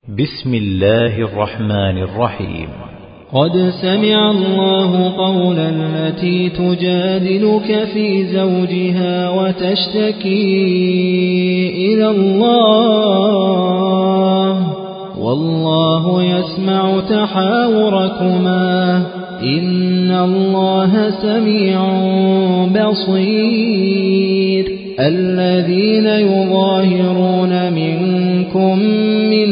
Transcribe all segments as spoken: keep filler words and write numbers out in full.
بسم الله الرحمن الرحيم. قد سمع الله قولا التي تجادلك في زوجها وتشتكي إلى الله والله يسمع تحاوركما إن الله سميع بصير. الذين يظاهرون منكم من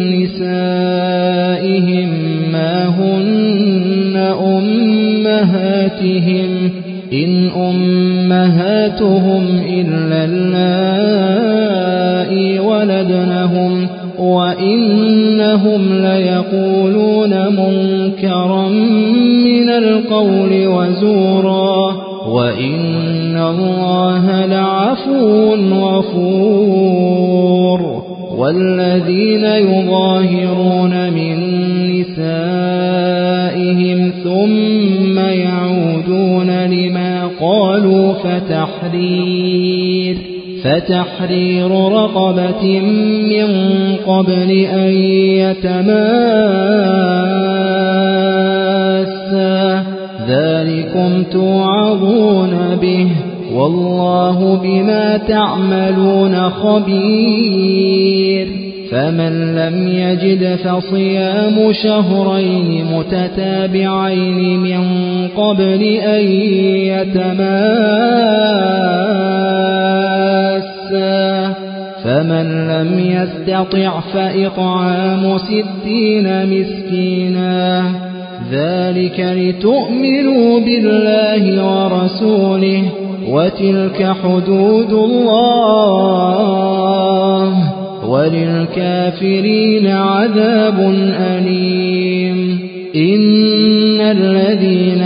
نسائهم ما هن أمهاتهم إن أمهاتهم إلا اللائي ولدنهم وإنهم ليقولون منكرا من القول وزورا وإن الله لعفو غفور. والذين يظاهرون من نسائهم ثم يعودون لما قالوا فتحرير فتحرير رقبة من قبل أن يتماسا ذلكم توعظون به والله بما تعملون خبير. فمن لم يجد فصيام شهرين متتابعين من قبل أن يتماسا فمن لم يستطع فإطعام ستين مسكينا ذلك لتؤمنوا بالله ورسوله وتلك حدود الله وللكافرين عذاب أليم. إن الذين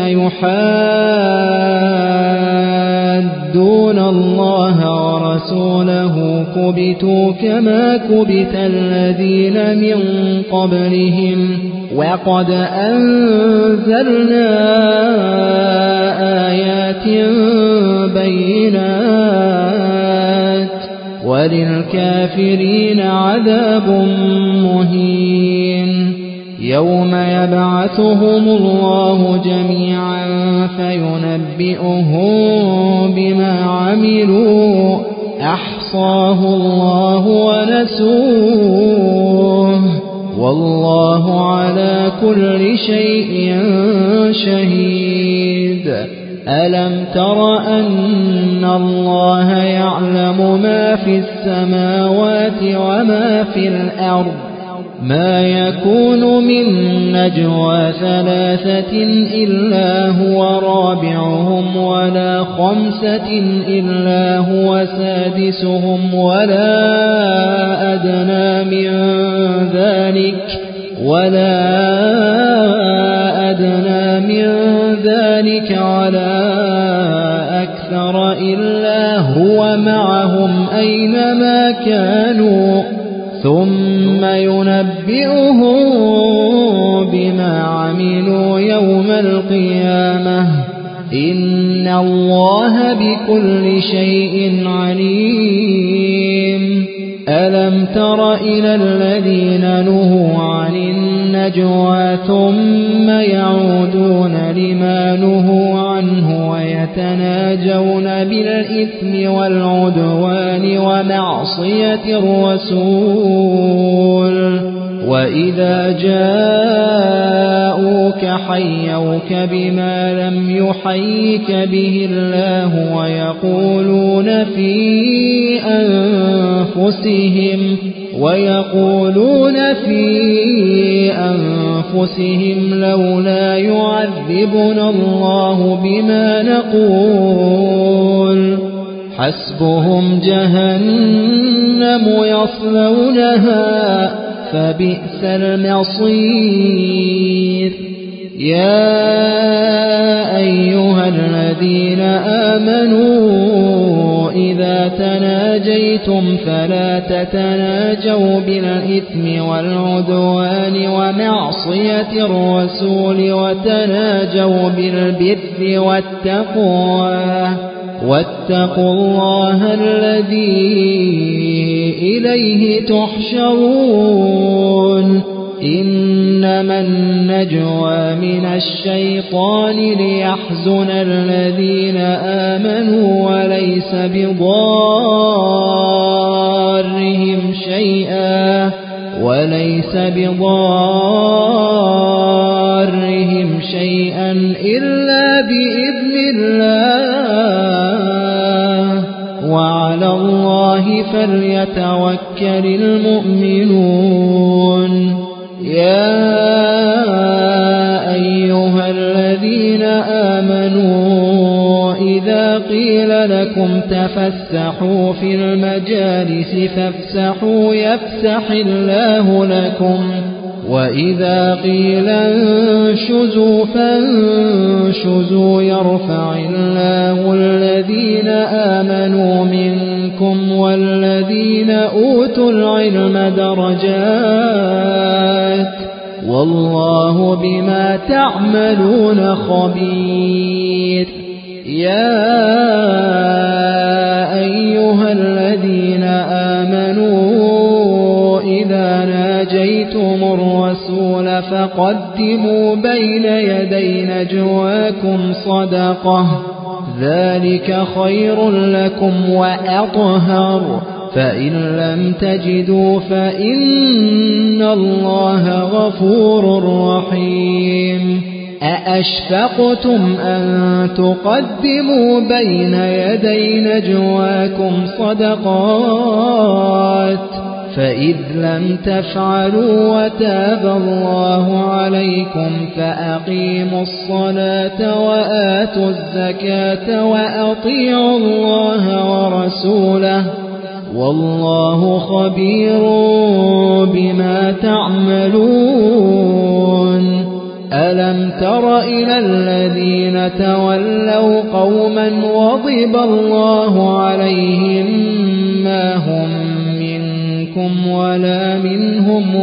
يحادون الله ورسوله كبتوا كما كبت الذين من قبلهم وقد أنزلنا آيات بينات وللكافرين عذاب مهين. يوم يبعثهم الله جميعا فينبئهم بما عملوا أحصاه الله ونسوه والله على كل شيء شهيد. ألم تر أن الله يعلم ما في السماوات وما في الأرض ما يكون من نجوى ثلاثة إلا هو رابعهم ولا خمسة إلا هو سادسهم ولا أدنى من ذلك ولا أدنى من ذلك ولا أكثر إلا هو معهم أينما كانوا ثم ينبئهم بما عملوا يوم القيامة إن الله بكل شيء عليم. ألم تر إلى الذين نهوا عن النجوى ثم يعودون لما نهوا عنه ويتناجون بالإثم والعدوان ومعصية الرسول وإذا جاءوك حيوك بما لم يحيك به الله ويقولون في أنفسهم ويقولون في أنفسهم لولا يعذبنا الله بما نقول حسبهم جهنم يصلونها فبئس المصير. يا أيها الذين آمنوا إذا تناجيتم فلا تتناجوا بالإثم والعدوان ومعصية الرسول وتناجوا بالبر والتقوى واتقوا الله الذي إليه تحشرون إنما النجوى من الشيطان ليحزن الذين آمنوا وليس بضارهم شيئا وليس بضارهم شيئا إلا بإذن الله وعلى الله فليتوكل المؤمنون يا أيها الذين آمنوا إذا قيل لكم تفسحوا في المجالس فافسحوا يفسح الله لكم وإذا قيل انشزوا فانشزوا يرفع الله الذين آمنوا منكم والذين أوتوا العلم درجات والله بما تعملون خبير يا أيها الذين آمنوا إذا ناجيتم الرسول فقدموا بين يدي نجواكم صدقة ذلك خير لكم وأطهر فإن لم تجدوا فإن الله غفور رحيم أأشفقتم أن تقدموا بين يدي نجواكم صدقات فإذ لم تفعلوا وتاب الله عليكم فأقيموا الصلاة وآتوا الزكاة وأطيعوا الله ورسوله والله خبير بما تعملون ألم تر إلى الذين تولوا قوما غضب الله عليهم ما هم منكم ولا منهم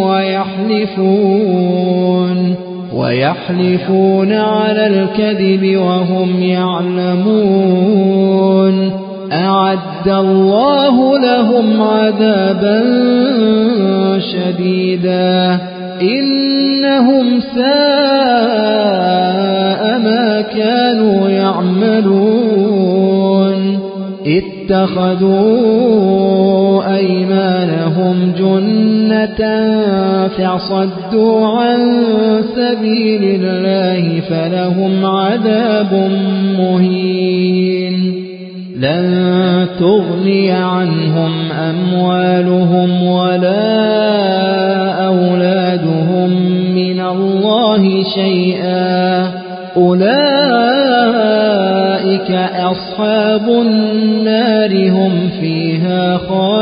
ويحلفون ويحلفون على الكذب وهم يعلمون أعد الله لهم عذابا شديدا إنهم ساء ما كانوا يعملون اتخذوا أيمانهم جنة فصدوا عن سبيل الله فلهم عذاب مهين لن تغني عنهم أموالهم ولا أولادهم من الله شيئا أولئك أصحاب النار هم فيها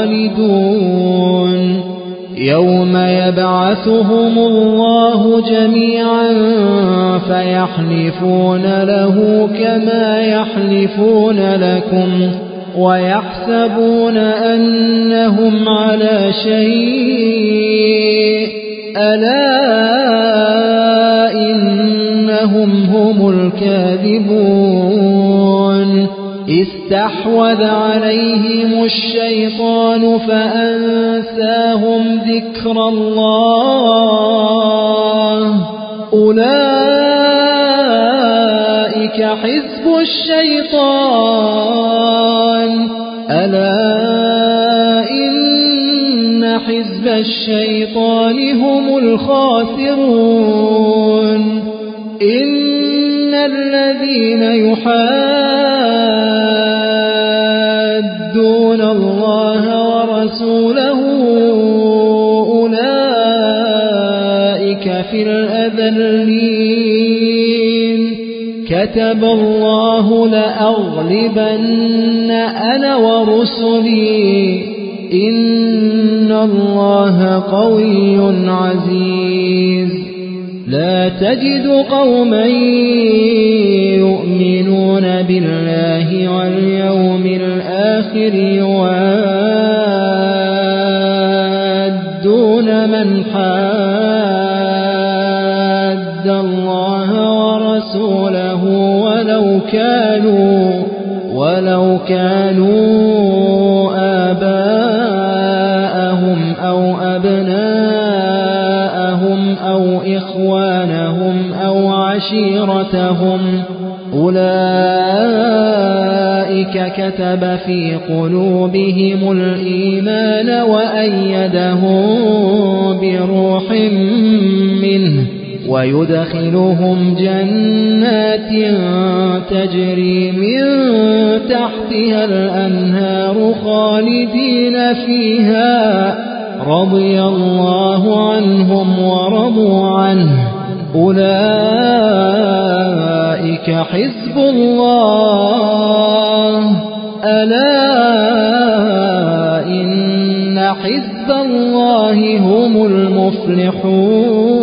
خالدون يوم يبعثهم الله جميعا فيحلفون له كما يحلفون لكم ويحسبون أنهم على شيء ألا إنهم هم الكاذبون استحوذ عليهم الشيطان فأنساهم ذكر الله أولئك حزب الشيطان ألا إن حزب الشيطان هم الخاسرون إن الذين يحادون الله ورسوله أولئك في الأذلين كتب الله لأغلبن أنا ورسلي إن الله قوي عزيز لا تجد قوما يؤمنون بالله واليوم الآخر يوادون من حاد الله ورسوله ولو كانوا ولو كانوا آباءهم أو أبناءهم آباءهم أو إخوانهم أو عشيرتهم أولئك كتب في قلوبهم الإيمان وأيدهم بروح منه ويدخلهم جنات تجري من تحتها الأنهار خالدين فيها رضي الله عنهم ورضوا عنه أولئك حزب الله ألا إن حزب الله هم المفلحون